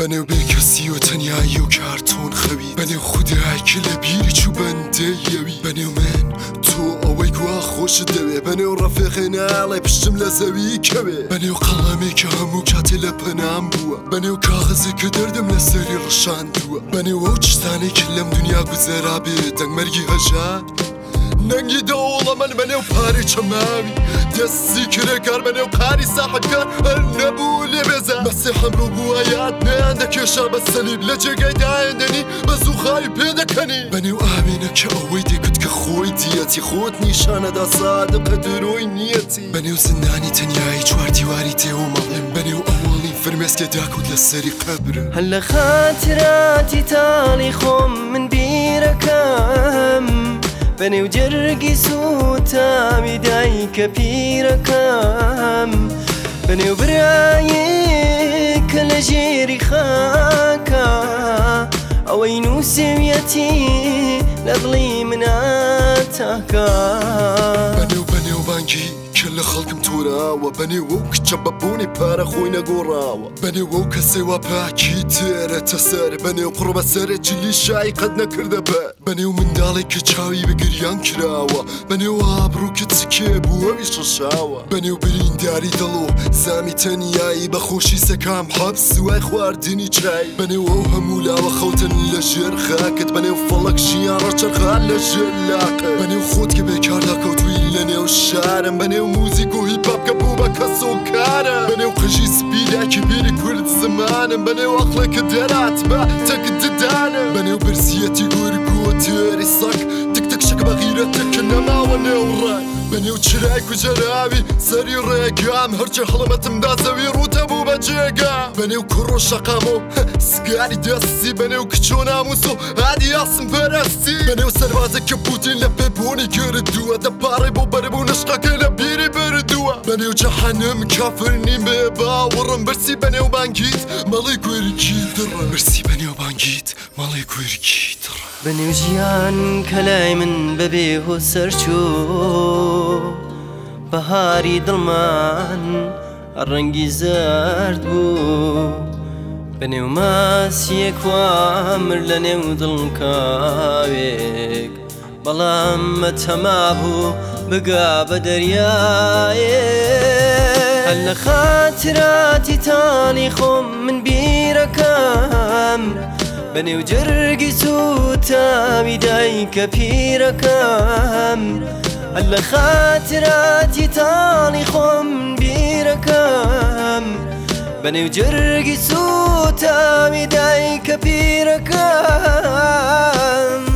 بنێو بێکەسی و تەنیایی و کارتۆن خەوی بەنێو خودایکە لە بیری چوو بەندەیەوی بەنێو من تۆ ئەوەی گوا خۆشت دەوێ بەنێو ڕەفێقێ ناڵێ پشتم لە زەوی کەوێ بەنێو قەڵەمێکە هەموو کاتێ لە پەنام بووە بەنێو کاغەزێکە دەردەم لە سەری ڕشاندووە بەنێو ئەو چستانێکی لەم دنیا گوزەرا بێ دەنگمەرگی هەژار نەنگی دەوڵە من بەنێو پارێ چەماوی دەستی کرێکار بەنێو قاری ساحەتکار هەر نەبوو لێ بێزە بەسێ هەمڕۆ بووە یاد نەیان دەکێشا بە سەلیب لە جێگای دایەندەنی بە زووخاوی پێدەکەنی بەنێو ئاوێنە کە ئەوەی دەکوت کە خۆی دیەتی خۆت نیشانەدا سادەقە درۆی نیەتی بەنێو زندانی تەنیایی چوار دیواری تێوە مەڵێم بەنێو ئەوڵی فرمێسکە داکوت لە سەری قەبرە هەر لە خاتراتی تاڵی خۆم من بیرەکەم بەنێو جەرگی سوتاوی دایکە پیرەکەم بەنێو برایەکە لە ژێری خاکە ئەوەی نووسێویەتی لە دڵی مناتاکە بەنێو بانگی کە لە خەڵکم تۆراوە بەنێو ئەو کچە بەبوونی پارە خۆی نەگۆڕاوە بەنێو ئەو کەسێوا پاکی تێرەتە سەر بەنێو قڕ بە سەرە جلی شای قەت نەکردە بەر بەنێو منداڵێک کە چاوی بەگریان کراوە بەنێو ئابڕوو کە چکێ بووەوی شەشاوە بەنێو برینداری دڵ و زامی تەنیایی بە خۆشی سەکام حەبس سوای خواردنی چای بەنێو ئەو هەموو لاوە خەوتن لە ژێر خاکت بەنێو فەڵک ژیان ڕەچەرخان لە ژێر لاقە بەنێو خۆت کە بێکاردا کەوتووی لە نێو شارم بەنێو موزیک و هیپاپ کە بوو بە کەس و کارە بەنێو قژی سپیداکی بیری کورد زمانم بەنێو ئەقڵێکە دەرات بە تەک ددانە بەنێو برسیەتی گورگ و تێری سەک تک شک بە غیرەتە کە نەماوە نێو ڕای بەنێو چرای کوجەراوی سەری ڕێگام هەرچە هەڵمەتمدا زەوی ڕوتە بوو بە جێگا بەنێو کوڕ و شەقام و سگاری دەستی بەنێو کچۆ ناموس و هادی یاسم پەرستی بەنێو سەربازێک کە پوتین لە پێبوونی گردووە دەپاڕێ بۆ بەربوو نشقەکە لە بیری بردووە بەنێو جەحەنم کافر نیم بێ باوەڕم برسی بەنێو بانگیت مەڵی کوێرکی دڕە برسی بەنێو بانگیت مەڵی کوێرکی دڕە بەنێو ژیان کە لای من بەبێ هۆ سەرچوو بەهاری دڵمان ڕەنگی زەرد بوو بەنێو ماسیەک وامر لە نێو دڵکاوێک بەڵام مەتەما بوو بگا بە دەریایێک هەر لە خاتراتی تاڵی خۆم من بیرەکەم بەنێو جەرگی سوتاوی دایکە پیرەکەم هەر لە خاتراتی تاڵی خۆم بیرەکەم بەنێو جەرگی سوتاوی دایکە پیرەکەم